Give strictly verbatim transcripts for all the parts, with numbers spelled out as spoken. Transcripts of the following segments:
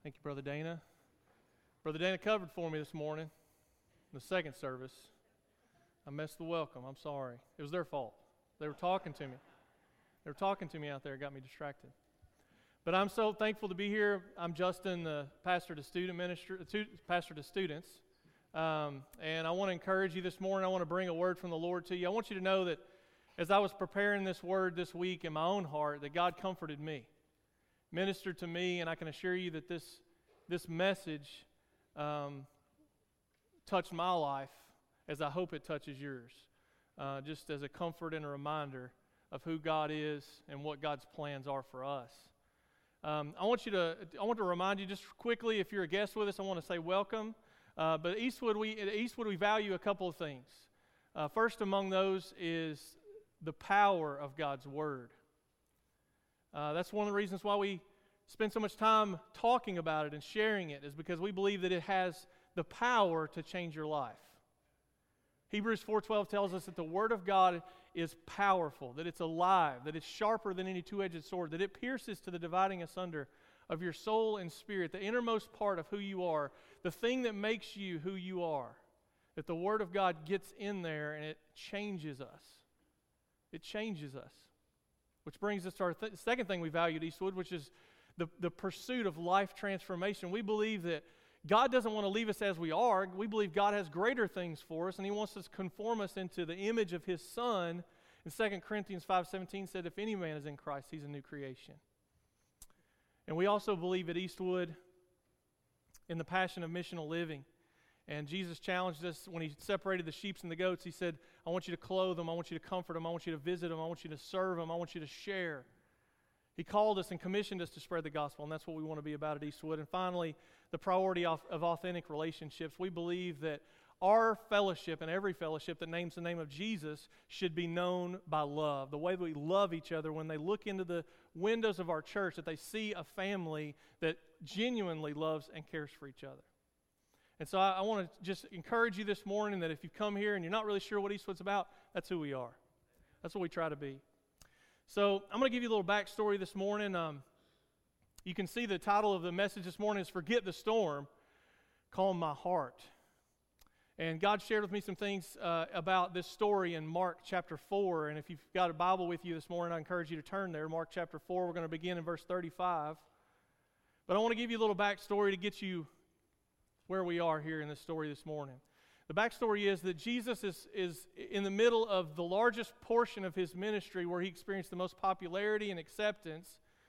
Thank you, Brother Dana. Brother Dana covered for me this morning, the second service. I missed the welcome. I'm sorry. It was their fault. They were talking to me. They were talking to me out there. It got me distracted. But I'm so thankful to be here. I'm Justin, the pastor to student minister, to, pastor to students. Um, and I want to encourage you this morning. I want to bring a word from the Lord to you. I want you to know that as I was preparing this word this week in my own heart, that God comforted me, ministered to me, and I can assure you that this this message um, touched my life as I hope it touches yours, uh, just as a comfort and a reminder of who God is and what God's plans are for us. Um, I want you to I want to remind you just quickly, if you're a guest with us, I want to say welcome. Uh, but Eastwood, we at Eastwood we value a couple of things. Uh, first among those is the power of God's Word. Uh, that's one of the reasons why we spend so much time talking about it and sharing it, is because we believe that it has the power to change your life. Hebrews four twelve tells us that the Word of God is powerful, that it's alive, that it's sharper than any two-edged sword, that it pierces to the dividing asunder of your soul and spirit, the innermost part of who you are, the thing that makes you who you are, that the Word of God gets in there and it changes us. It changes us. Which brings us to our th- second thing we value at Eastwood, which is the, the pursuit of life transformation. We believe that God doesn't want to leave us as we are. We believe God has greater things for us, and He wants to conform us into the image of His Son. And Second Corinthians five seventeen said, if any man is in Christ, he's a new creation. And we also believe at Eastwood in the passion of missional living. And Jesus challenged us when He separated the sheep and the goats. He said, I want you to clothe them. I want you to comfort them. I want you to visit them. I want you to serve them. I want you to share. He called us and commissioned us to spread the gospel, and that's what we want to be about at Eastwood. And finally, the priority of, of authentic relationships. We believe that our fellowship and every fellowship that names the name of Jesus should be known by love. The way that we love each other, when they look into the windows of our church, that they see a family that genuinely loves and cares for each other. And so I, I want to just encourage you this morning that if you've come here and you're not really sure what Eastwood's about, that's who we are. That's what we try to be. So I'm going to give you a little backstory this morning. Um, you can see the title of the message this morning is Forget the Storm, Calm My Heart. And God shared with me some things uh, about this story in Mark chapter four. And if you've got a Bible with you this morning, I encourage you to turn there. Mark chapter four, we're going to begin in verse thirty-five. But I want to give you a little backstory to get you where we are here in this story this morning. The backstory is that Jesus is, is in the middle of the largest portion of His ministry, where He experienced the most popularity and acceptance,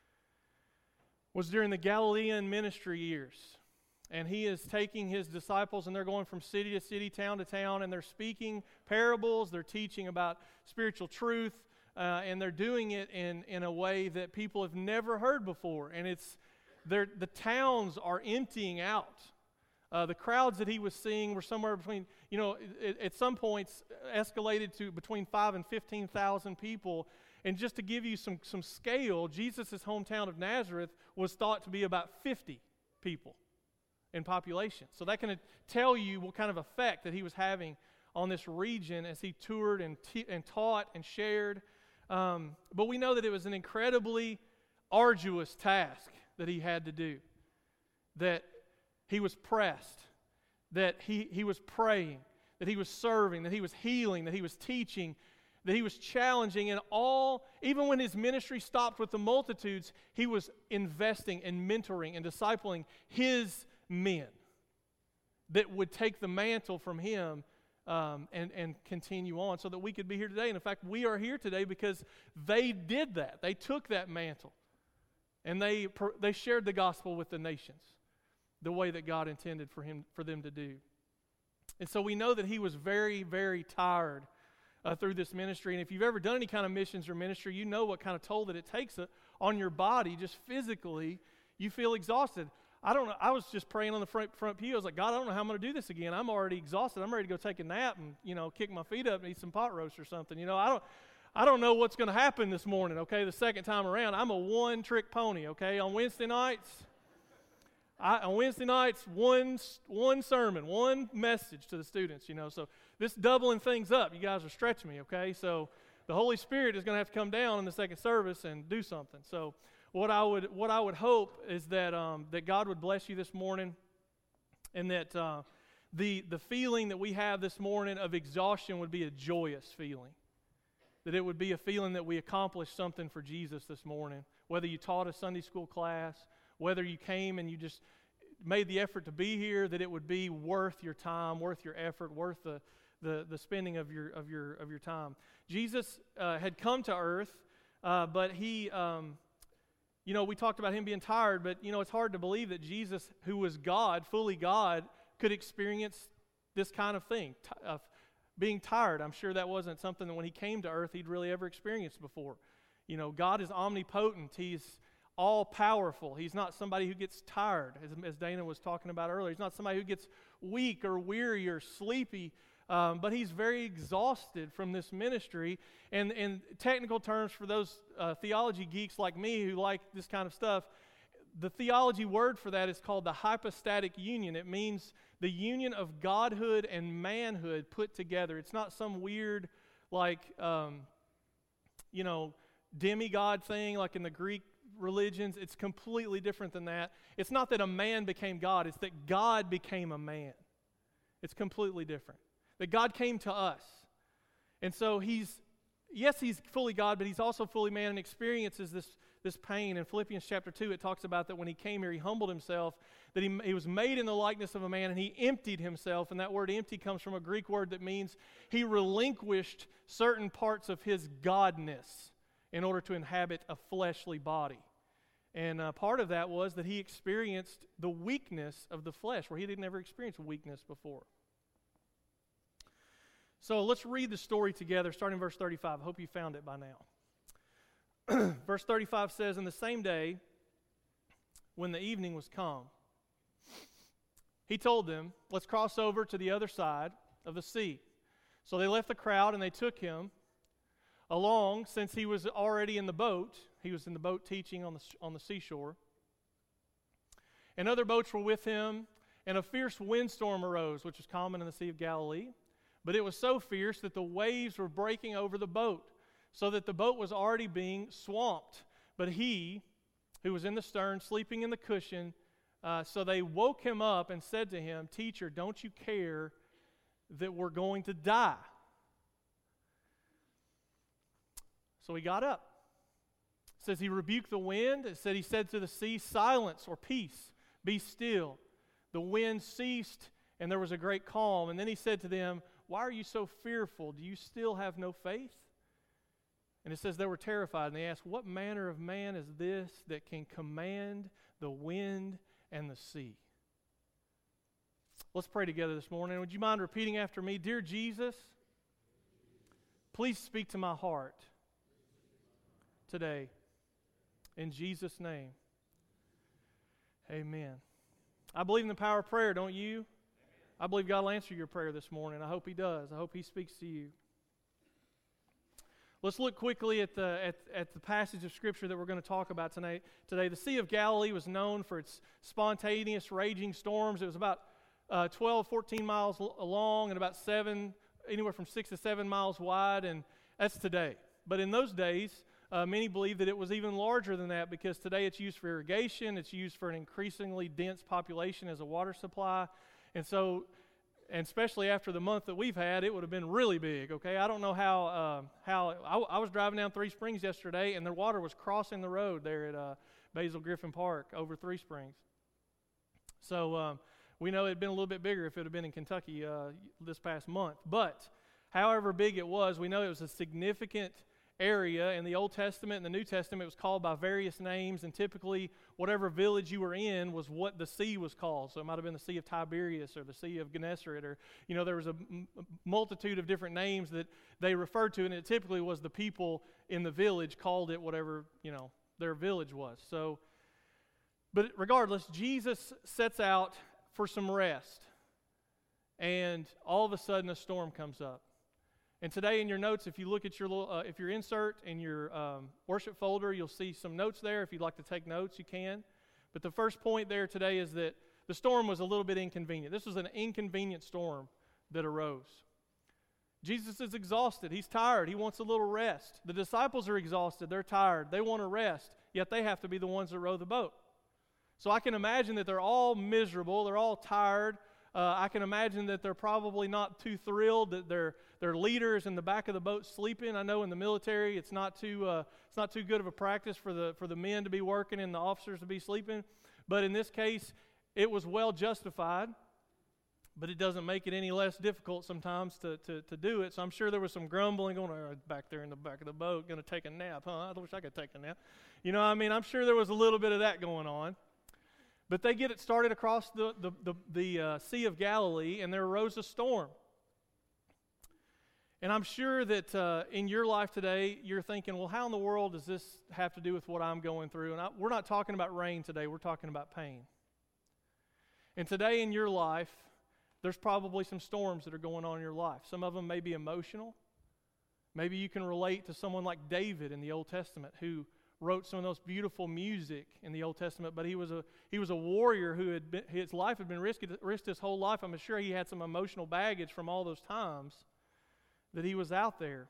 was during the Galilean ministry years. And He is taking His disciples, and they're going from city to city, town to town, and they're speaking parables, they're teaching about spiritual truth, uh, and they're doing it in, in a way that people have never heard before. And it's the towns are emptying out. Uh, the crowds that He was seeing were somewhere between, you know, at, at some points escalated to between five and fifteen thousand people. And just to give you some, some scale, Jesus' hometown of Nazareth was thought to be about fifty people in population. So that can tell you what kind of effect that He was having on this region as He toured and, t- and taught and shared. Um, but we know that it was an incredibly arduous task that He had to do. That He was pressed, that he, he was praying, that He was serving, that He was healing, that He was teaching, that He was challenging, and all, even when His ministry stopped with the multitudes, He was investing and mentoring and discipling His men that would take the mantle from Him um, and, and continue on so that we could be here today. And in fact, we are here today because they did that. They took that mantle and they they shared the gospel with the nations the way that God intended for him for them to do. And so we know that He was very, very tired uh, through this ministry. And if you've ever done any kind of missions or ministry, you know what kind of toll that it takes uh, on your body, just physically. You feel exhausted. I don't know. I was just praying on the front front pew. I was like, God, I don't know how I'm going to do this again. I'm already exhausted. I'm ready to go take a nap and, you know, kick my feet up and eat some pot roast or something. You know, I don't I don't know what's going to happen this morning, okay, the second time around. I'm a one-trick pony, okay? On Wednesday nights, I, on Wednesday nights, one one sermon, one message to the students, you know. So this doubling things up. You guys are stretching me, okay? So the Holy Spirit is going to have to come down in the second service and do something. So what I would what I would hope is that um, that God would bless you this morning, and that uh, the the feeling that we have this morning of exhaustion would be a joyous feeling. That it would be a feeling that we accomplished something for Jesus this morning. Whether you taught a Sunday school class, whether you came and you just made the effort to be here, that it would be worth your time, worth your effort, worth the the, the spending of your of your of your time. Jesus uh, had come to earth, uh, but he, um, you know, we talked about him being tired, but you know, it's hard to believe that Jesus, who was God, fully God, could experience this kind of thing. T- uh, Being tired, I'm sure that wasn't something that when he came to earth he'd really ever experienced before. You know, God is omnipotent. He's all-powerful. He's not somebody who gets tired, as, as Dana was talking about earlier. He's not somebody who gets weak or weary or sleepy, um, but he's very exhausted from this ministry. And in technical terms, for those uh, theology geeks like me who like this kind of stuff, the theology word for that is called the hypostatic union. It means the union of godhood and manhood put together. It's not some weird, like, um, you know, demigod thing like in the Greek religions. It's completely different than that. It's not that a man became God. It's that God became a man. It's completely different. That God came to us. And so he's, yes, he's fully God, but he's also fully man and experiences this this pain. In Philippians chapter two, it talks about that when he came here, he humbled himself, that he, he was made in the likeness of a man, and he emptied himself. And that word empty comes from a Greek word that means he relinquished certain parts of his godness in order to inhabit a fleshly body. And uh, part of that was that he experienced the weakness of the flesh, where he didn't ever experience weakness before. So let's read the story together, starting in verse thirty-five. I hope you found it by now. Verse thirty-five says, "In the same day, when the evening was come, he told them, 'Let's cross over to the other side of the sea.' So they left the crowd and they took him along, since he was already in the boat. He was in the boat teaching on the on the seashore. And other boats were with him, and a fierce windstorm arose, which was common in the Sea of Galilee. But it was so fierce that the waves were breaking over the boat, so that the boat was already being swamped. But he, who was in the stern, sleeping in the cushion, uh, so they woke him up and said to him, 'Teacher, don't you care that we're going to die?' So he got up. It says he rebuked the wind. It said he said to the sea, 'Silence,' or 'Peace, be still.' The wind ceased, and there was a great calm. And then he said to them, 'Why are you so fearful? Do you still have no faith?' And it says they were terrified, and they asked, 'What manner of man is this that can command the wind and the sea?'" Let's pray together this morning. Would you mind repeating after me? "Dear Jesus, please speak to my heart today. In Jesus' name, amen." I believe in the power of prayer, don't you? I believe God will answer your prayer this morning. I hope He does. I hope He speaks to you. Let's look quickly at the at, at the passage of Scripture that we're going to talk about tonight. Today, the Sea of Galilee was known for its spontaneous, raging storms. It was about uh, twelve, fourteen miles l- long and about seven, anywhere from six to seven miles wide, and that's today. But in those days, uh, many believe that it was even larger than that, because today it's used for irrigation. It's used for an increasingly dense population as a water supply. And so, and especially after the month that we've had, it would have been really big, okay? I don't know how, uh, how I, I was driving down Three Springs yesterday, and the water was crossing the road there at uh, Basil Griffin Park over Three Springs. So um, we know it had been a little bit bigger if it had been in Kentucky uh, this past month. But however big it was, we know it was a significant area. In the Old Testament and the New Testament, it was called by various names, and typically whatever village you were in was what the sea was called. So it might have been the Sea of Tiberias or the Sea of Gennesaret, or, you know, there was a m- multitude of different names that they referred to, and it typically was the people in the village called it whatever, you know, their village was. So, but regardless, Jesus sets out for some rest, and all of a sudden a storm comes up. And today in your notes, if you look at your little, uh, if your insert in your um, worship folder, you'll see some notes there. If you'd like to take notes, you can. But the first point there today is that the storm was a little bit inconvenient. This was an inconvenient storm that arose. Jesus is exhausted. He's tired. He wants a little rest. The disciples are exhausted. They're tired. They want to rest, yet they have to be the ones that row the boat. So I can imagine that they're all miserable. They're all tired. Uh, I can imagine that they're probably not too thrilled that their their leaders in the back of the boat sleeping. I know in the military it's not too uh, it's not too good of a practice for the for the men to be working and the officers to be sleeping. But in this case, it was well justified. But it doesn't make it any less difficult sometimes to, to, to do it. So I'm sure there was some grumbling going on back there in the back of the boat, going to take a nap, huh? I wish I could take a nap. You know what I mean? I'm sure there was a little bit of that going on. But they get it started across the, the, the, the uh, Sea of Galilee, and there arose a storm. And I'm sure that uh, in your life today, you're thinking, well, how in the world does this have to do with what I'm going through? And I, we're not talking about rain today. We're talking about pain. And today in your life, there's probably some storms that are going on in your life. Some of them may be emotional. Maybe you can relate to someone like David in the Old Testament who wrote some of those beautiful music in the Old Testament, but he was a he was a warrior who had been, his life had been risked, risked his whole life. I'm sure he had some emotional baggage from all those times that he was out there.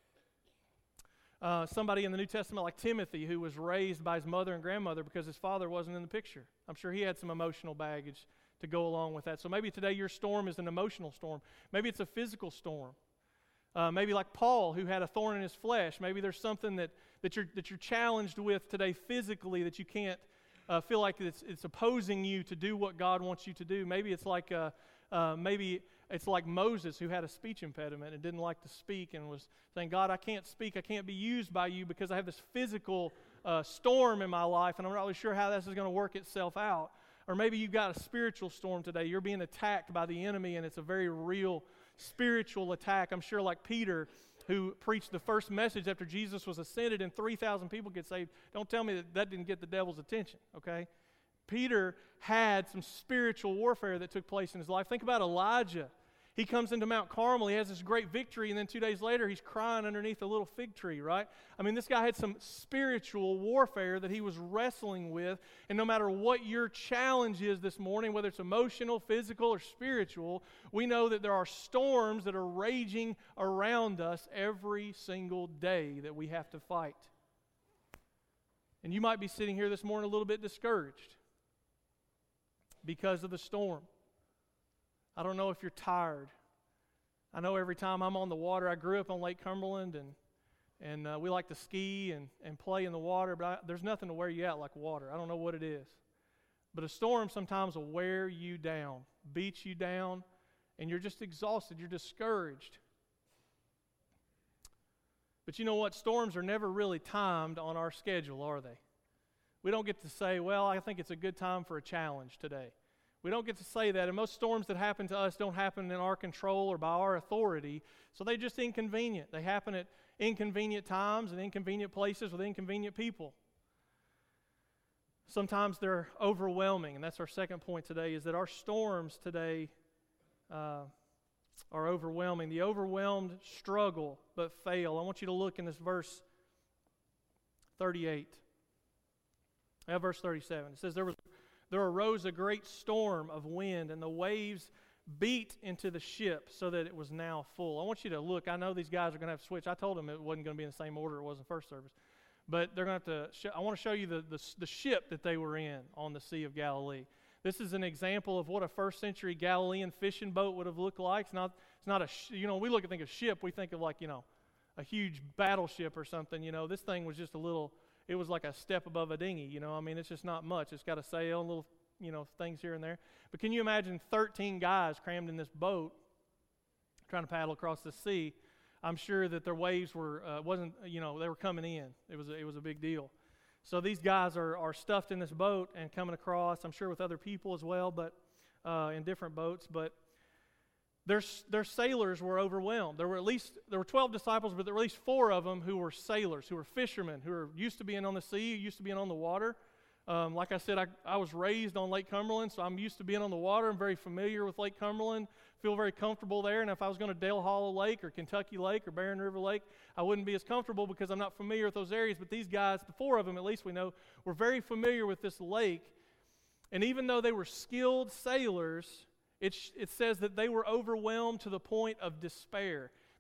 Uh, somebody in the New Testament like Timothy who was raised by his mother and grandmother because his father wasn't in the picture. I'm sure he had some emotional baggage to go along with that. So maybe today your storm is an emotional storm. Maybe it's a physical storm. Uh, maybe like Paul, who had a thorn in his flesh. Maybe there's something that, that you're that you're challenged with today physically that you can't uh, feel like it's it's opposing you to do what God wants you to do. Maybe it's like uh, uh, maybe it's like Moses, who had a speech impediment and didn't like to speak and was saying, God, I can't speak. I can't be used by you because I have this physical uh, storm in my life, and I'm not really sure how this is going to work itself out. Or maybe you've got a spiritual storm today. You're being attacked by the enemy, and it's a very real spiritual attack. I'm sure like Peter, who preached the first message after Jesus was ascended and three thousand people get saved. Don't tell me that that didn't get the devil's attention, okay? Peter had some spiritual warfare that took place in his life. Think about Elijah. He comes into Mount Carmel, he has this great victory, and then two days later he's crying underneath a little fig tree, right? I mean, this guy had some spiritual warfare that he was wrestling with, and no matter what your challenge is this morning, whether it's emotional, physical, or spiritual, we know that there are storms that are raging around us every single day that we have to fight. And you might be sitting here this morning a little bit discouraged because of the storm. I don't know if you're tired. I know every time I'm on the water, I grew up on Lake Cumberland, and and uh, we like to ski and, and play in the water, but I, there's nothing to wear you out like water. I don't know what it is. But a storm sometimes will wear you down, beat you down, and you're just exhausted. You're discouraged. But you know what? Storms are never really timed on our schedule, are they? We don't get to say, well, I think it's a good time for a challenge today. We don't get to say that, and most storms that happen to us don't happen in our control or by our authority, so they're just inconvenient. They happen at inconvenient times and inconvenient places with inconvenient people. Sometimes they're overwhelming, and that's our second point today, is that our storms today uh, are overwhelming. The overwhelmed struggle but fail. I want you to look in this verse thirty-eight. Uh, verse thirty-seven. It says, there was There arose a great storm of wind, and the waves beat into the ship so that it was now full. I want you to look. I know these guys are going to have to switch. I told them it wasn't going to be in the same order it was in first service. But they're going to have to, sh- I want to show you the, the, the ship that they were in on the Sea of Galilee. This is an example of what a first century Galilean fishing boat would have looked like. It's not, it's not a, sh- you know, we look and think of ship, we think of like, you know, a huge battleship or something. You know, this thing was just a little, it was like a step above a dinghy, you know. I mean, it's just not much. It's got a sail and little, you know, things here and there. But can you imagine thirteen guys crammed in this boat trying to paddle across the sea? I'm sure that their waves were, uh, wasn't, you know, they were coming in. It was, a, it was a big deal. So these guys are, are stuffed in this boat and coming across, I'm sure with other people as well, but uh, in different boats. But their, their sailors were overwhelmed. There were at least, there were twelve disciples, but there were at least four of them who were sailors, who were fishermen, who were used to being on the sea, used to being on the water. Um, like I said, I, I was raised on Lake Cumberland, so I'm used to being on the water. I'm very familiar with Lake Cumberland, feel very comfortable there. And if I was going to Dale Hollow Lake or Kentucky Lake or Barren River Lake, I wouldn't be as comfortable because I'm not familiar with those areas. But these guys, the four of them at least we know, were very familiar with this lake. And even though they were skilled sailors, it, it says that they were overwhelmed to the point of despair.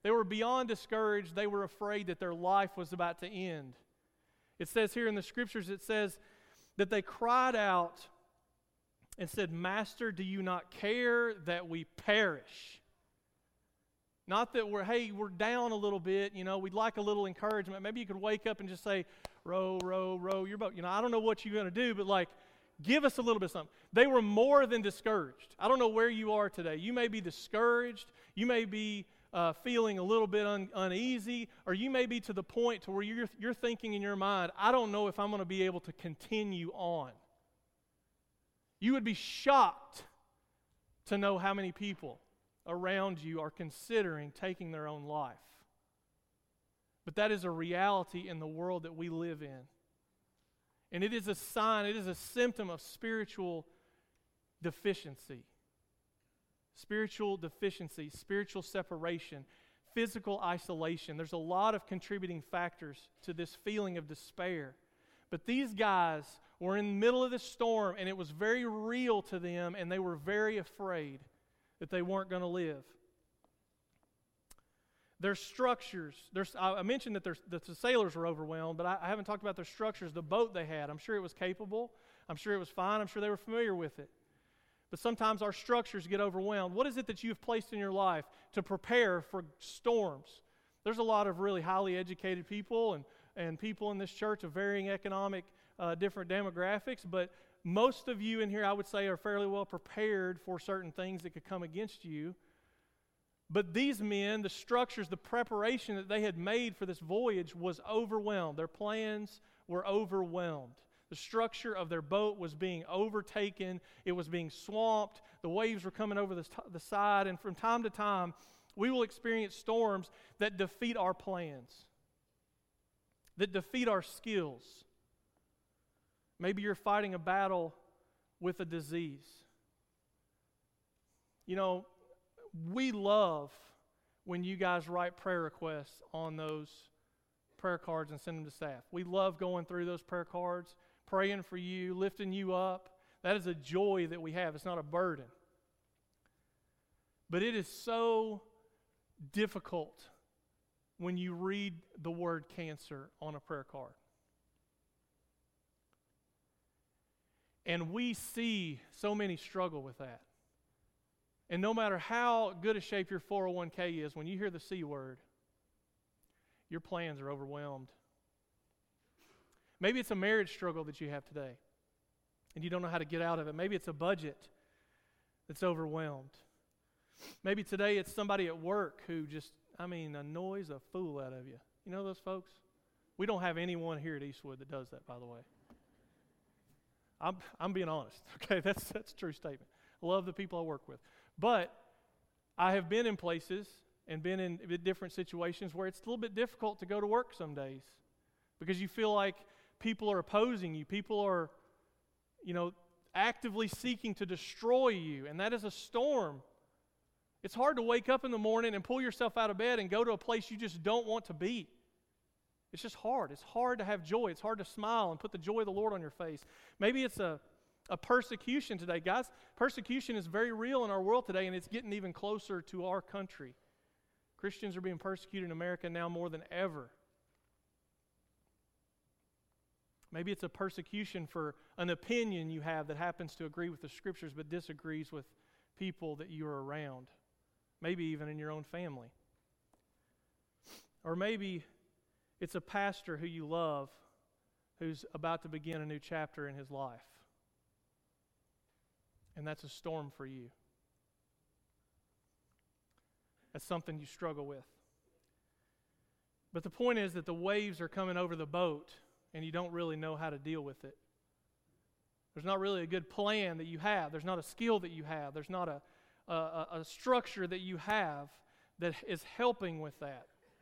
They were beyond discouraged. They were afraid that their life was about to end. It says here in the Scriptures, it says that they cried out and said, Master, do you not care that we perish? Not that we're, hey, we're down a little bit, you know, we'd like a little encouragement. Maybe you could wake up and just say, row, row, row your boat. You know, I don't know what you're going to do, but like, give us a little bit of something. They were more than discouraged. I don't know where you are today. You may be discouraged. You may be uh, feeling a little bit un- uneasy, or you may be to the point to where you're, you're thinking in your mind, I don't know if I'm going to be able to continue on. You would be shocked to know how many people around you are considering taking their own life. But that is a reality in the world that we live in. And it is a sign, it is a symptom of spiritual deficiency. Spiritual deficiency, spiritual separation, physical isolation. There's a lot of contributing factors to this feeling of despair. But these guys were in the middle of this storm, and it was very real to them, and they were very afraid that they weren't going to live. Their structures, there's, I mentioned that, that the sailors were overwhelmed, but I, I haven't talked about their structures, the boat they had. I'm sure it was capable. I'm sure it was fine. I'm sure they were familiar with it. But sometimes our structures get overwhelmed. What is it that you've placed in your life to prepare for storms? There's a lot of really highly educated people and, and people in this church of varying economic, uh, different demographics, but most of you in here, I would say, are fairly well prepared for certain things that could come against you. But these men, the structures, the preparation that they had made for this voyage was overwhelmed. Their plans were overwhelmed. The structure of their boat was being overtaken. It was being swamped. The waves were coming over the, the side. And from time to time, we will experience storms that defeat our plans, that defeat our skills. Maybe you're fighting a battle with a disease. You know, we love when you guys write prayer requests on those prayer cards and send them to staff. We love going through those prayer cards, praying for you, lifting you up. That is a joy that we have. It's not a burden. But it is so difficult when you read the word cancer on a prayer card. And we see so many struggle with that. And no matter how good a shape your four oh one k is, when you hear the C word, your plans are overwhelmed. Maybe it's a marriage struggle that you have today, and you don't know how to get out of it. Maybe it's a budget that's overwhelmed. Maybe today it's somebody at work who just, I mean, annoys a fool out of you. You know those folks? We don't have anyone here at Eastwood that does that, by the way. I'm I'm being honest. Okay, that's that's a true statement. I love the people I work with. But I have been in places and been in different situations where it's a little bit difficult to go to work some days because you feel like people are opposing you. People are, you know, actively seeking to destroy you, and that is a storm. It's hard to wake up in the morning and pull yourself out of bed and go to a place you just don't want to be. It's just hard. It's hard to have joy. It's hard to smile and put the joy of the Lord on your face. Maybe it's a A persecution today. Guys, persecution is very real in our world today, and it's getting even closer to our country. Christians are being persecuted in America now more than ever. Maybe it's a persecution for an opinion you have that happens to agree with the Scriptures but disagrees with people that you are around. Maybe even in your own family. Or maybe it's a pastor who you love who's about to begin a new chapter in his life. And that's a storm for you. That's something you struggle with. But the point is that the waves are coming over the boat, and you don't really know how to deal with it. There's not really a good plan that you have. There's not a skill that you have. There's not a, a, a structure that you have that is helping with that.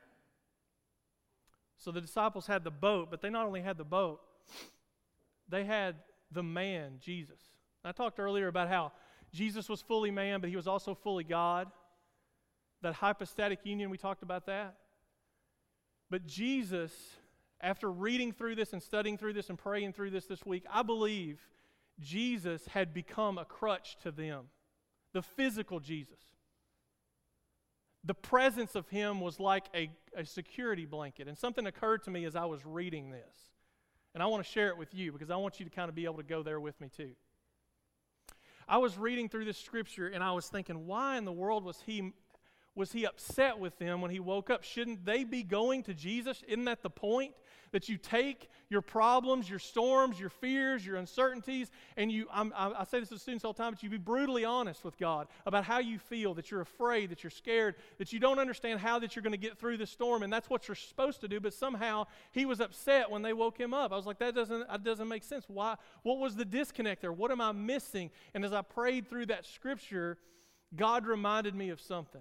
So the disciples had the boat, but they not only had the boat, they had the man, Jesus. I talked earlier about how Jesus was fully man, but he was also fully God. That hypostatic union, we talked about that. But Jesus, after reading through this and studying through this and praying through this this week, I believe Jesus had become a crutch to them. The physical Jesus. the presence of Him was like a, a security blanket. And something occurred to me as I was reading this. And I want to share it with you because I want you to kind of be able to go there with me too. I was reading through this scripture and I was thinking, why in the world was he was he upset with them when he woke up? Shouldn't they be going to Jesus? Isn't that the point? That you take your problems, your storms, your fears, your uncertainties, and you, I'm, I, I say this to students all the time, but you be brutally honest with God about how you feel, that you're afraid, that you're scared, that you don't understand how that you're going to get through the storm, and that's what you're supposed to do, but somehow he was upset when they woke him up. I was like, that doesn't, that doesn't make sense. Why? What was the disconnect there? What am I missing? And as I prayed through that scripture, God reminded me of something.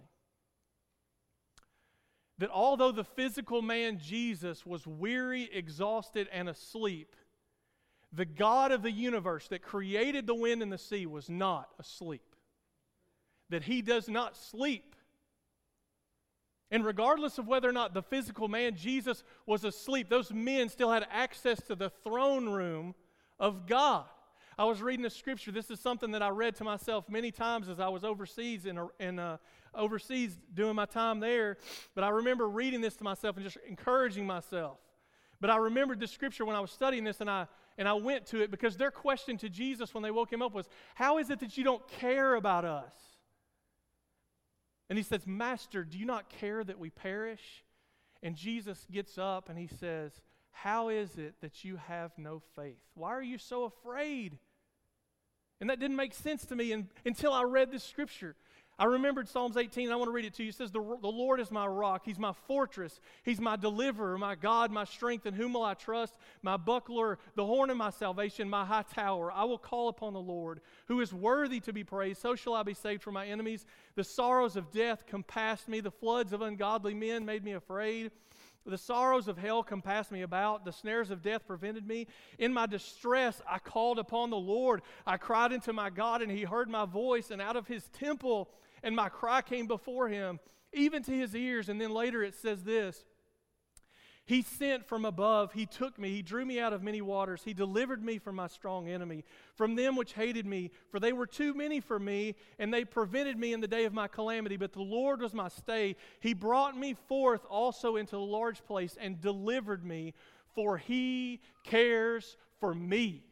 That although the physical man Jesus was weary, exhausted, and asleep, the God of the universe that created the wind and the sea was not asleep. That He does not sleep. And regardless of whether or not the physical man Jesus was asleep, those men still had access to the throne room of God. I was reading the scripture. This is something that I read to myself many times as I was overseas in, in uh, overseas doing my time there. But I remember reading this to myself and just encouraging myself. But I remembered this scripture when I was studying this, and I and I went to it because their question to Jesus when they woke him up was, "How is it that you don't care about us?" And he says, "Master, do you not care that we perish?" And Jesus gets up and he says, "How is it that you have no faith? Why are you so afraid?" And that didn't make sense to me in, until I read this scripture. I remembered Psalms eighteen, and I want to read it to you. It says, the, the Lord is my rock. He's my fortress. He's my deliverer, my God, my strength. In whom will I trust? My buckler, the horn of my salvation, my high tower. I will call upon the Lord, who is worthy to be praised. So shall I be saved from my enemies. The sorrows of death compassed me. The floods of ungodly men made me afraid. The sorrows of hell compassed me about. The snares of death prevented me. In my distress, I called upon the Lord. I cried unto my God, and He heard my voice. And out of His temple, and my cry came before Him, even to His ears. And then later it says this, He sent from above, He took me, He drew me out of many waters. He delivered me from my strong enemy, from them which hated me. For they were too many for me, and they prevented me in the day of my calamity. But the Lord was my stay. He brought me forth also into a large place, and delivered me, for He cares for me.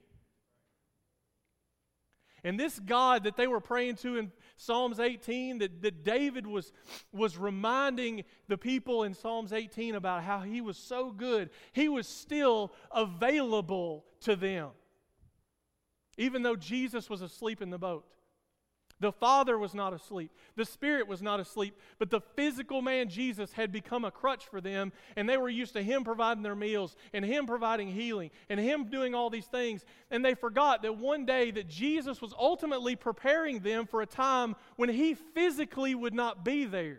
And this God that they were praying to in Psalms eighteen, that, that David was, was reminding the people in Psalms eighteen about how He was so good, He was still available to them. Even though Jesus was asleep in the boat. The Father was not asleep. The Spirit was not asleep. But the physical man, Jesus, had become a crutch for them, and they were used to Him providing their meals, and Him providing healing, and Him doing all these things. And they forgot that one day that Jesus was ultimately preparing them for a time when He physically would not be there.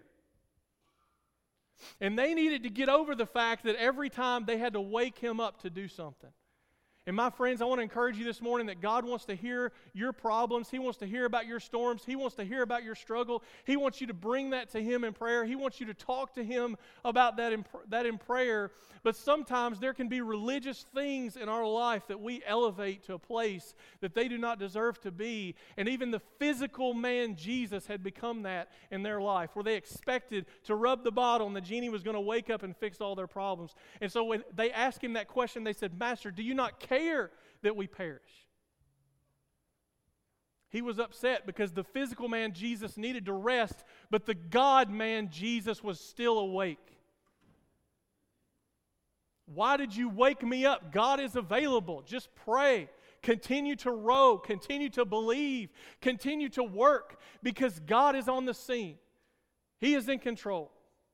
And they needed to get over the fact that every time they had to wake Him up to do something. And my friends, I want to encourage you this morning that God wants to hear your problems. He wants to hear about your storms. He wants to hear about your struggle. He wants you to bring that to Him in prayer. He wants you to talk to Him about that in, that in prayer. But sometimes there can be religious things in our life that we elevate to a place that they do not deserve to be. And even the physical man Jesus had become that in their life, where they expected to rub the bottle and the genie was going to wake up and fix all their problems. And so when they asked Him that question, they said, "Master, do you not care care that we perish?" He was upset because the physical man Jesus needed to rest, but the God man Jesus was still awake. Why did you wake me up? God is available. Just pray. Continue to row. Continue to believe. Continue to work, because God is on the scene. He is in control.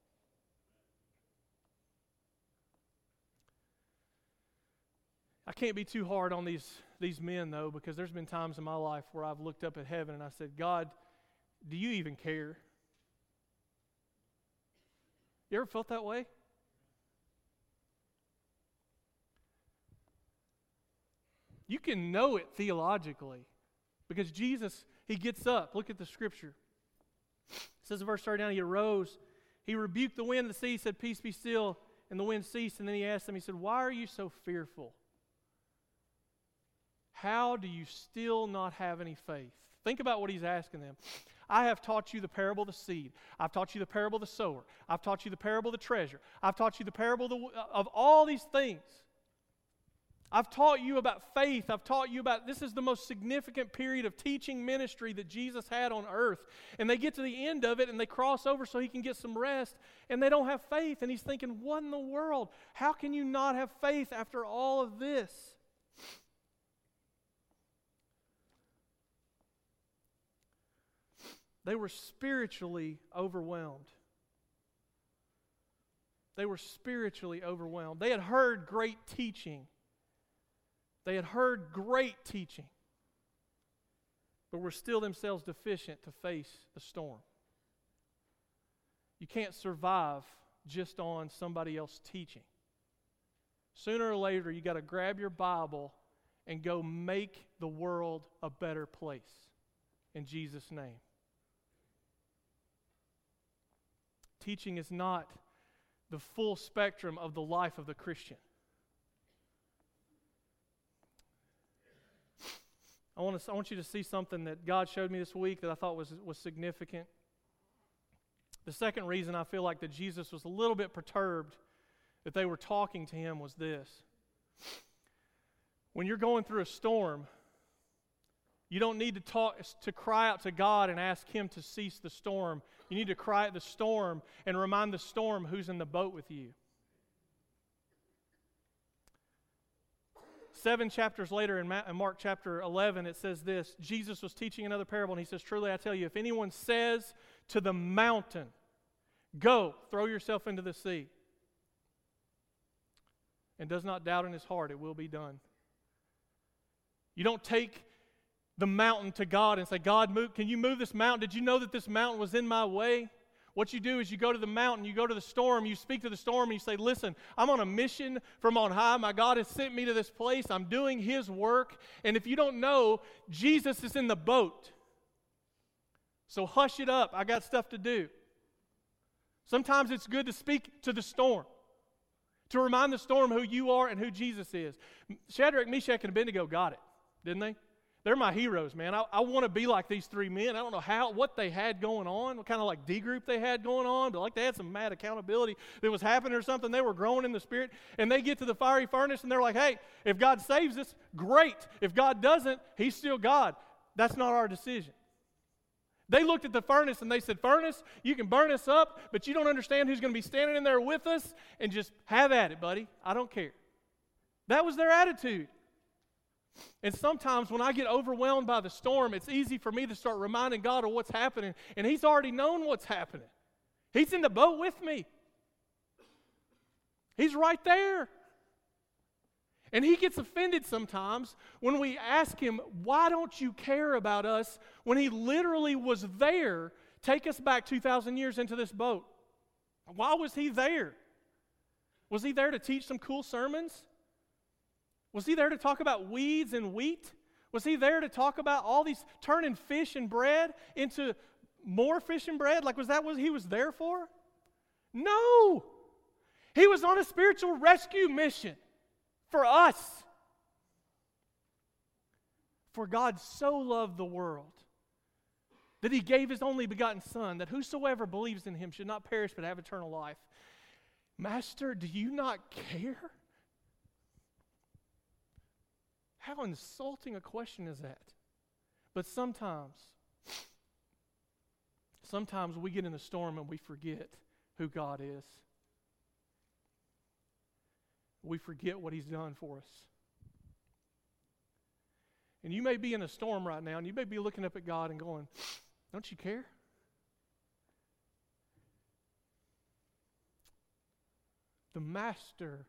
I can't be too hard on these, these men, though, because there's been times in my life where I've looked up at heaven and I said, "God, do you even care?" You ever felt that way? You can know it theologically, because Jesus, He gets up. Look at the scripture. It says in verse thirty-nine, He arose, He rebuked the wind and the sea, said, "Peace, be still." And the wind ceased, and then He asked them, He said, "Why are you so fearful? how do you still not have any faith? Think about what he's asking them. I have taught you the parable of the seed. I've taught you the parable of the sower. I've taught you the parable of the treasure. I've taught you the parable of, the, of all these things. I've taught you about faith. I've taught you about, this is the most significant period of teaching ministry that Jesus had on earth. And they get to the end of it and they cross over so he can get some rest, and they don't have faith. And he's thinking, what in the world? How can you not have faith after all of this? They were spiritually overwhelmed. They were spiritually overwhelmed. They had heard great teaching. They had heard great teaching, but were still themselves deficient to face the storm. You can't survive just on somebody else teaching. Sooner or later, you got to grab your Bible and go make the world a better place in Jesus' name. Teaching is not the full spectrum of the life of the Christian. I want, to, I want you to see something that God showed me this week that I thought was, was significant. The second reason I feel like that Jesus was a little bit perturbed that they were talking to him was this. When you're going through a storm, you don't need to talk to cry out to God and ask him to cease the storm. You need to cry at the storm and remind the storm who's in the boat with you. Seven chapters later in Mark chapter eleven, it says this. Jesus was teaching another parable, and he says, truly I tell you, if anyone says to the mountain, go, throw yourself into the sea, and does not doubt in his heart, it will be done. You don't take the mountain to God and say, God, move, can you move this mountain? Did you know that this mountain was in my way? What you do is you go to the mountain, you go to the storm, you speak to the storm, and you say, listen, I'm on a mission from on high. My God has sent me to this place. I'm doing his work. And if you don't know, Jesus is in the boat. So hush it up. I got stuff to do. Sometimes it's good to speak to the storm, to remind the storm who you are and who Jesus is. Shadrach, Meshach, and Abednego got it, didn't they? They're my heroes, man. I, I want to be like these three men. I don't know how, what they had going on, what kind of like D group they had going on, but like they had some mad accountability that was happening or something. They were growing in the Spirit, and they get to the fiery furnace, and they're like, hey, if God saves us, great. If God doesn't, he's still God. That's not our decision. They looked at the furnace, and they said, furnace, you can burn us up, but you don't understand who's going to be standing in there with us, and just have at it, buddy. I don't care. That was their attitude. And sometimes when I get overwhelmed by the storm, it's easy for me to start reminding God of what's happening. And he's already known what's happening. He's in the boat with me. He's right there. And he gets offended sometimes when we ask him, why don't you care about us, when he literally was there. Take us back two thousand years into this boat. Why was he there? Was he there to teach some cool sermons? Was he there to talk about weeds and wheat? Was he there to talk about all these turning fish and bread into more fish and bread? Like, was that what he was there for? No. He was on a spiritual rescue mission for us. For God so loved the world that he gave his only begotten Son, that whosoever believes in him should not perish but have eternal life. Master, do you not care? How insulting a question is that? But sometimes, sometimes we get in the storm and we forget who God is. We forget what he's done for us. And you may be in a storm right now, and you may be looking up at God and going, don't you care? The Master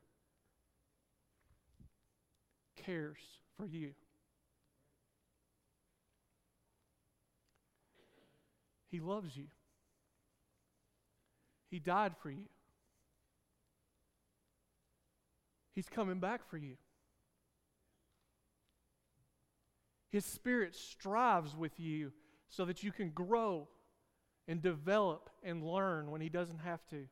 cares for you. He loves you. He died for you. He's coming back for you. His Spirit strives with you so that you can grow and develop and learn when he doesn't have to.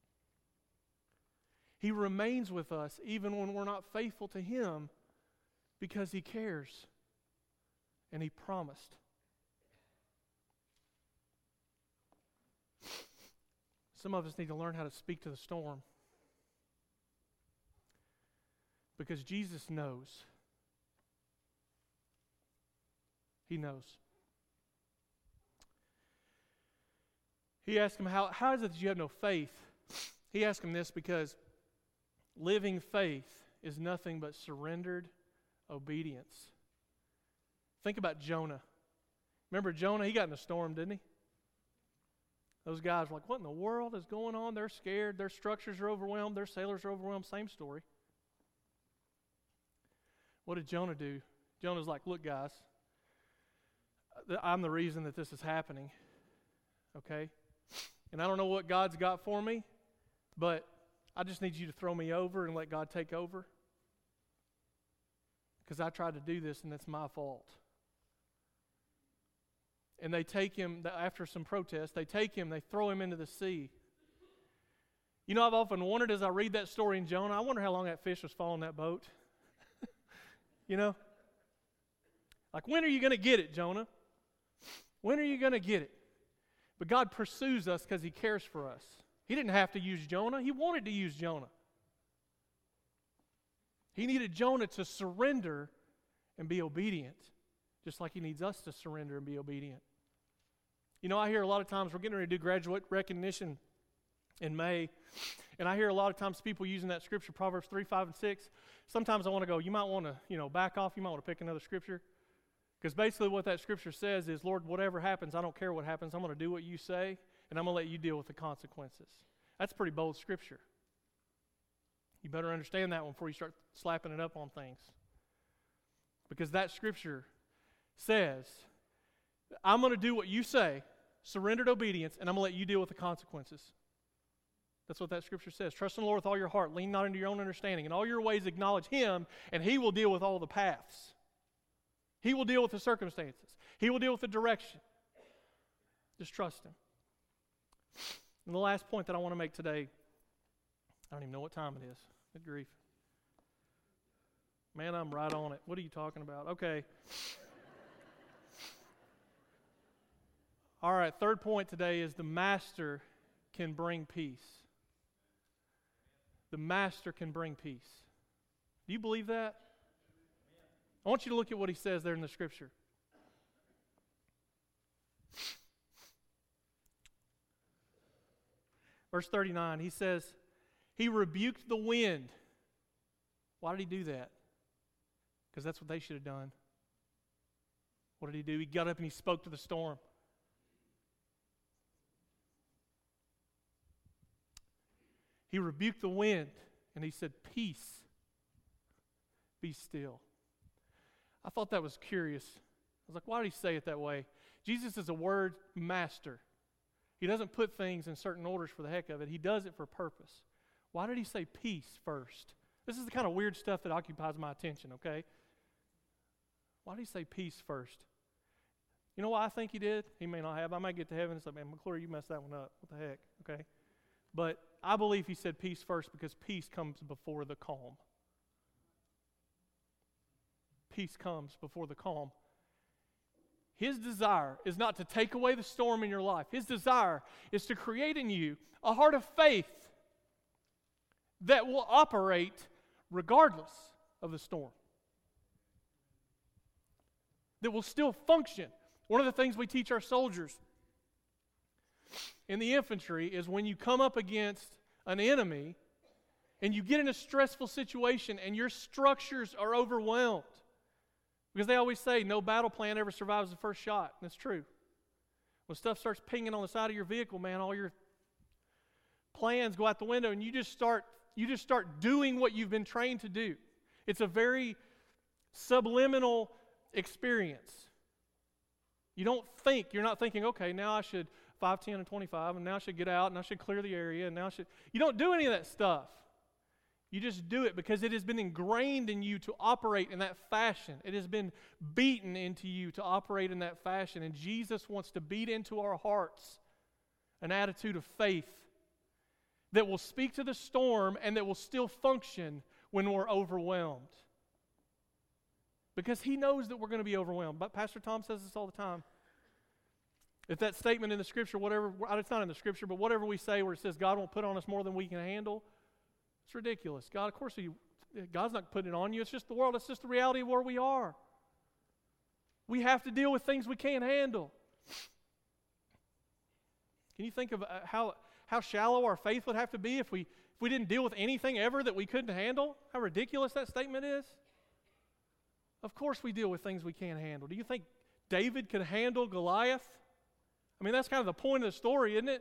He remains with us even when we're not faithful to him Because He cares. And He promised. Some of us need to learn how to speak to the storm. Because Jesus knows. He knows. He asked him, how, how is it that you have no faith? He asked him this because living faith is nothing but surrendered obedience. Think about Jonah. Remember Jonah? He got in a storm, didn't he? Those guys were like, what in the world is going on? They're scared. Their structures are overwhelmed. Their sailors are overwhelmed. Same story. What did Jonah do? Jonah's like, look, guys, I'm the reason that this is happening. Okay? And I don't know what God's got for me, but I just need you to throw me over and let God take over. Because I tried to do this and it's my fault. And they take him, after some protest, they take him, they throw him into the sea. You know, I've often wondered as I read that story in Jonah, I wonder how long that fish was following that boat. You know? Like, when are you going to get it, Jonah? When are you going to get it? But God pursues us because He cares for us. He didn't have to use Jonah. He wanted to use Jonah. He needed Jonah to surrender and be obedient, just like He needs us to surrender and be obedient. You know, I hear a lot of times, we're getting ready to do graduate recognition in May, and I hear a lot of times people using that scripture, Proverbs three, five, and six. Sometimes I want to go, you might want to, you know, back off. You might want to pick another scripture. Because basically what that scripture says is, Lord, whatever happens, I don't care what happens. I'm going to do what you say, and I'm going to let you deal with the consequences. That's pretty bold scripture. You better understand that one before you start slapping it up on things. Because that scripture says, I'm going to do what you say, surrendered obedience, and I'm going to let you deal with the consequences. That's what that scripture says. Trust in the Lord with all your heart. Lean not into your own understanding. In all your ways acknowledge Him, and He will deal with all the paths. He will deal with the circumstances. He will deal with the direction. Just trust Him. And the last point that I want to make today, I don't even know what time it is. Good grief. Man, I'm right on it. What are you talking about? Okay. All right, third point today is the Master can bring peace. The Master can bring peace. Do you believe that? I want you to look at what He says there in the scripture. Verse thirty-nine, He says, He rebuked the wind. Why did He do that? Because that's what they should have done. What did He do? He got up and He spoke to the storm. He rebuked the wind and He said, peace, be still. I thought that was curious. I was like, why did He say it that way? Jesus is a word master. He doesn't put things in certain orders for the heck of it. He does it for purpose. Why did He say peace first? This is the kind of weird stuff that occupies my attention, okay? Why did He say peace first? You know why I think He did? He may not have. I might get to heaven and say, man, McClure, you messed that one up. What the heck, okay? But I believe He said peace first because peace comes before the calm. Peace comes before the calm. His desire is not to take away the storm in your life. His desire is to create in you a heart of faith that will operate regardless of the storm. That will still function. One of the things we teach our soldiers in the infantry is when you come up against an enemy and you get in a stressful situation and your structures are overwhelmed. Because they always say no battle plan ever survives the first shot. And that's true. When stuff starts pinging on the side of your vehicle, man, all your plans go out the window and you just start you just start doing what you've been trained to do. It's a very subliminal experience. You don't think, you're not thinking, okay, now I should five, ten, and twenty-five, and now I should get out, and I should clear the area, and now I should... You don't do any of that stuff. You just do it because it has been ingrained in you to operate in that fashion. It has been beaten into you to operate in that fashion. And Jesus wants to beat into our hearts an attitude of faith that will speak to the storm and that will still function when we're overwhelmed. Because He knows that we're going to be overwhelmed. But Pastor Tom says this all the time. If that statement in the Scripture, whatever, it's not in the Scripture, but whatever we say where it says God won't put on us more than we can handle, it's ridiculous. God, of course, he, God's not putting it on you. It's just the world. It's just the reality of where we are. We have to deal with things we can't handle. Can you think of how, how shallow our faith would have to be if we, if we didn't deal with anything ever that we couldn't handle? How ridiculous that statement is? Of course we deal with things we can't handle. Do you think David could handle Goliath? I mean, that's kind of the point of the story, isn't it?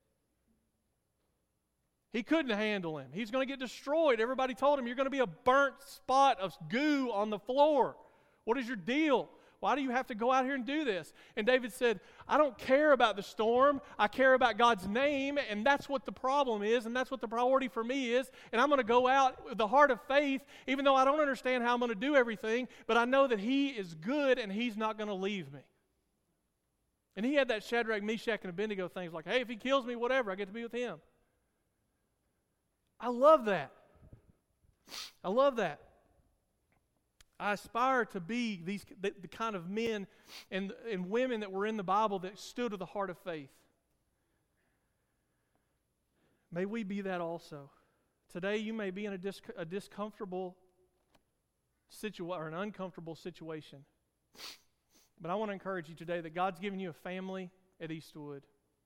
He couldn't handle him. He's going to get destroyed. Everybody told him, you're going to be a burnt spot of goo on the floor. What is your deal? Why do you have to go out here and do this? And David said, I don't care about the storm. I care about God's name, and that's what the problem is, and that's what the priority for me is. And I'm going to go out with the heart of faith, even though I don't understand how I'm going to do everything, but I know that He is good, and He's not going to leave me. And he had that Shadrach, Meshach, and Abednego things like, hey, if He kills me, whatever, I get to be with Him. I love that. I love that. I aspire to be these the, the kind of men and, and women that were in the Bible that stood with the heart of faith. May we be that also. Today you may be in a, dis, a discomfortable situation or an uncomfortable situation. But I want to encourage you today that God's given you a family at Eastwood.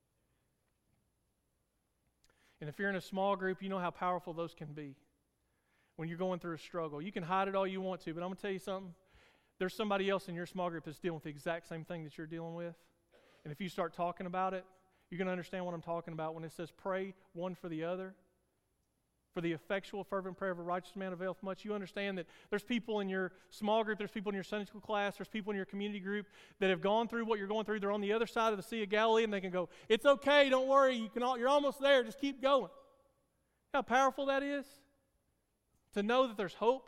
And if you're in a small group, you know how powerful those can be when you're going through a struggle. You can hide it all you want to, but I'm going to tell you something. There's somebody else in your small group that's dealing with the exact same thing that you're dealing with. And if you start talking about it, you're going to understand what I'm talking about when it says pray one for the other. For the effectual, fervent prayer of a righteous man availeth much. You understand that there's people in your small group, there's people in your Sunday school class, there's people in your community group that have gone through what you're going through. They're on the other side of the Sea of Galilee, and they can go, it's okay, don't worry, you can all, you're almost there, just keep going. How powerful that is? To know that there's hope.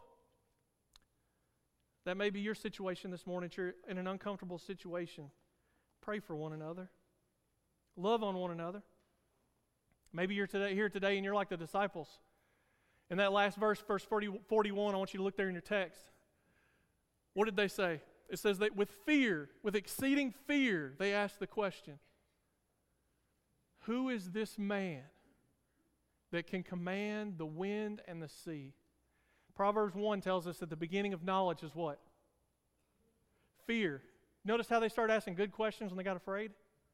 That may be your situation this morning. You're in an uncomfortable situation. Pray for one another. Love on one another. Maybe you're today, here today and you're like the disciples. In that last verse, verse forty, forty-one, I want you to look there in your text. What did they say? It says that with fear, with exceeding fear, they asked the question, who is this man that can command the wind and the sea? Proverbs one tells us that the beginning of knowledge is what? Fear. Notice how they started asking good questions when they got afraid?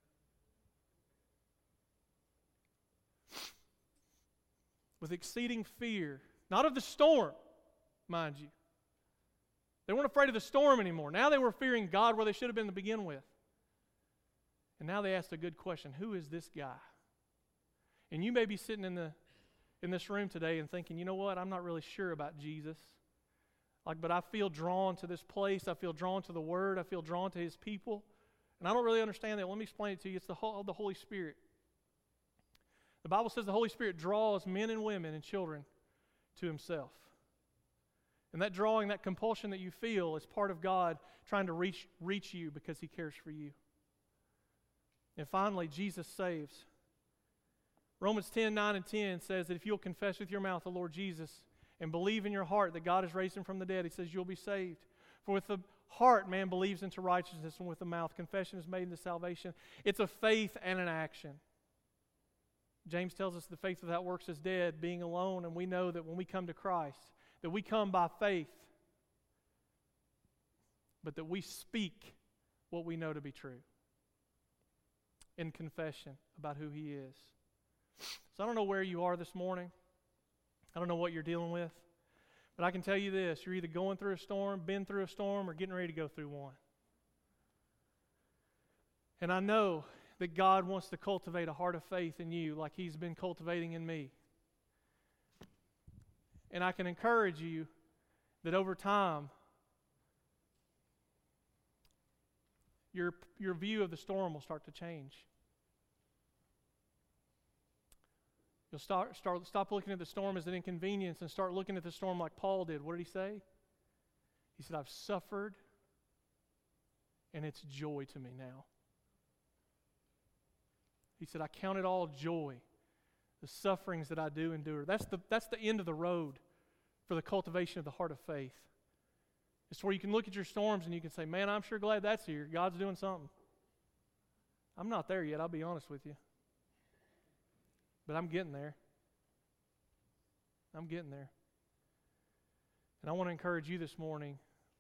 With exceeding fear. Not of the storm, mind you. They weren't afraid of the storm anymore. Now they were fearing God where they should have been to begin with. And now they asked a good question. Who is this guy? And you may be sitting in the in this room today and thinking, you know what, I'm not really sure about Jesus. Like, but I feel drawn to this place. I feel drawn to the Word. I feel drawn to His people. And I don't really understand that. Let me explain it to you. It's the, whole, the Holy Spirit. The Bible says the Holy Spirit draws men and women and children to Himself. And that drawing, that compulsion that you feel is part of God trying to reach, reach you because He cares for you. And finally, Jesus saves. Romans ten, nine and ten says that if you'll confess with your mouth the Lord Jesus and believe in your heart that God has raised Him from the dead, He says you'll be saved. For with the heart man believes into righteousness, and with the mouth confession is made into salvation. It's a faith and an action. James tells us the faith without works is dead, being alone, and we know that when we come to Christ, that we come by faith, but that we speak what we know to be true in confession about who He is. So I don't know where you are this morning. I don't know what you're dealing with. But I can tell you this, you're either going through a storm, been through a storm, or getting ready to go through one. And I know that God wants to cultivate a heart of faith in you like He's been cultivating in me. And I can encourage you that over time, your, your view of the storm will start to change. You'll start, start, stop looking at the storm as an inconvenience and start looking at the storm like Paul did. What did he say? He said, I've suffered, and it's joy to me now. He said, I count it all joy, the sufferings that I do endure. That's the, that's the end of the road for the cultivation of the heart of faith. It's where you can look at your storms and you can say, man, I'm sure glad that's here. God's doing something. I'm not there yet, I'll be honest with you. But I'm getting there. I'm getting there. And I want to encourage you this morning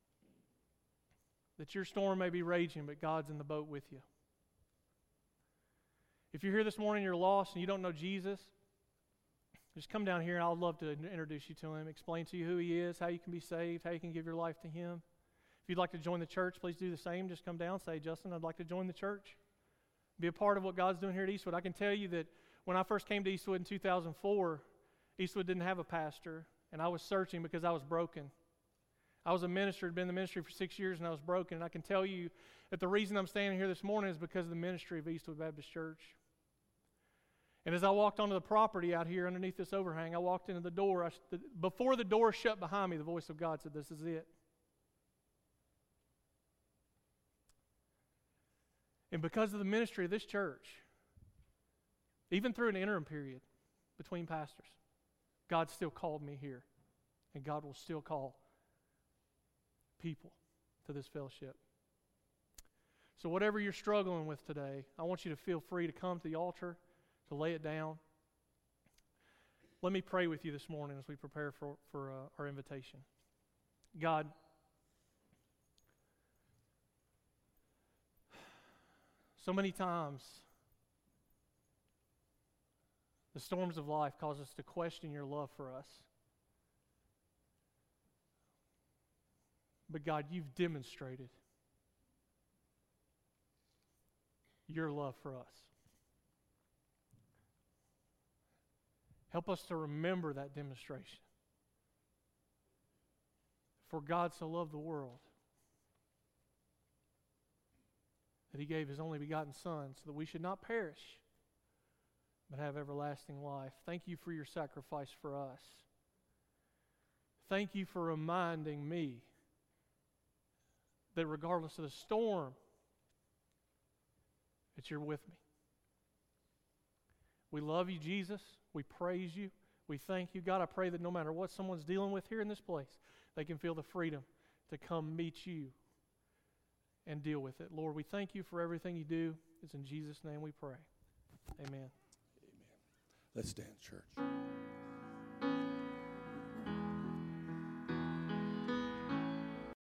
that your storm may be raging, but God's in the boat with you. If you're here this morning and you're lost and you don't know Jesus, just come down here and I'd love to introduce you to Him, explain to you who He is, how you can be saved, how you can give your life to Him. If you'd like to join the church, please do the same. Just come down, say, Justin, I'd like to join the church. Be a part of what God's doing here at Eastwood. I can tell you that when I first came to Eastwood in two thousand four, Eastwood didn't have a pastor, and I was searching because I was broken. I was a minister, had been in the ministry for six years, and I was broken. And I can tell you that the reason I'm standing here this morning is because of the ministry of Eastwood Baptist Church. And as I walked onto the property out here underneath this overhang, I walked into the door. I, the, before the door shut behind me, the voice of God said, this is it. And because of the ministry of this church, even through an interim period between pastors, God still called me here. And God will still call people to this fellowship. So whatever you're struggling with today, I want you to feel free to come to the altar, to lay it down. Let me pray with you this morning as we prepare for, for uh, our invitation. God, so many times the storms of life cause us to question your love for us. But God, you've demonstrated your love for us. Help us to remember that demonstration. For God so loved the world that He gave His only begotten Son so that we should not perish but have everlasting life. Thank you for your sacrifice for us. Thank you for reminding me that regardless of the storm, that you're with me. We love you, Jesus. We praise you. We thank you. God, I pray that no matter what someone's dealing with here in this place, they can feel the freedom to come meet you and deal with it. Lord, we thank you for everything you do. It's in Jesus' name we pray. Amen. Amen. Let's stand, church.